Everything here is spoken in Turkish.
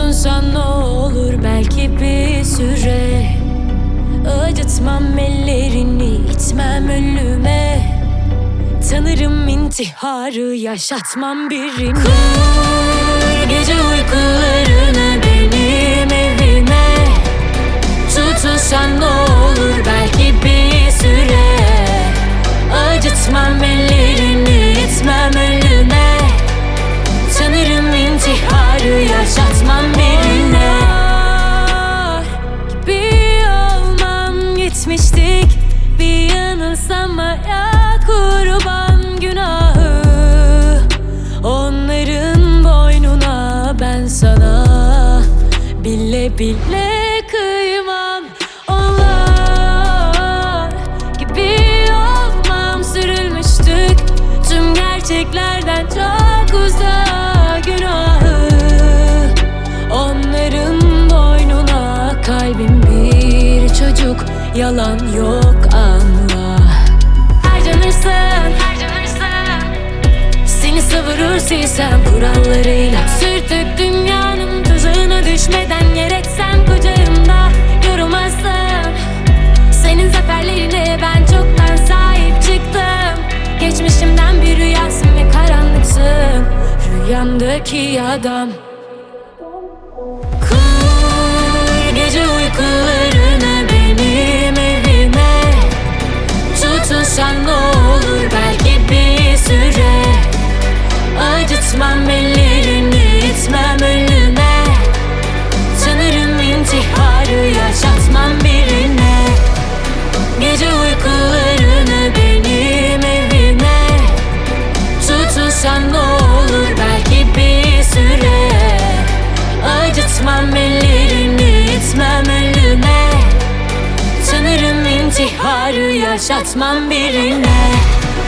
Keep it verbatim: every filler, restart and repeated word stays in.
Tutunsan ne olur belki bir süre. Acıtmam ellerini, itmem ölüme. Tanırım intiharı, yaşatmam birine. Kur gece uykularını benim evime. Tutunsan ne olur belki bir süre. Acıtmam ellerini, itmem ölüme. Tanırım intiharı, yaşatmam birine. Gibi olmam, gitmiştik bir yanılsamaya. Kurban günahı onların boynuna, ben sana bile bile kıymam. Onlar gibi olmam, sürülmüştük tüm gerçeklerden çok uzak günahı. Onların boynuna, kalbim bir çocuk, yalan yok anla. Harcanırsın, harcanırsın, seni savurur silsem kurallarıyla. Sürtük dünyanın tuzağına düşmeden yer etsem kucağımda yorulmazsın. Senin zaferlerine ben çoktan sahip çıktım. Geçmişimden bir rüyasın ve karanlıksın, rüyamdaki adam. Kur gece uykularını benim evime. Tutunsan ne olur belki bir süre. Acıtmam ellerini, itmem ölüme. Tanırım intiharı, yaşatmam birine. Gece uykularını benim evime. Tutunsan ne olur belki bir süre. Acıtmam ellerini, itmem ölüme. Tanırım intiharı, yaşatmam birine.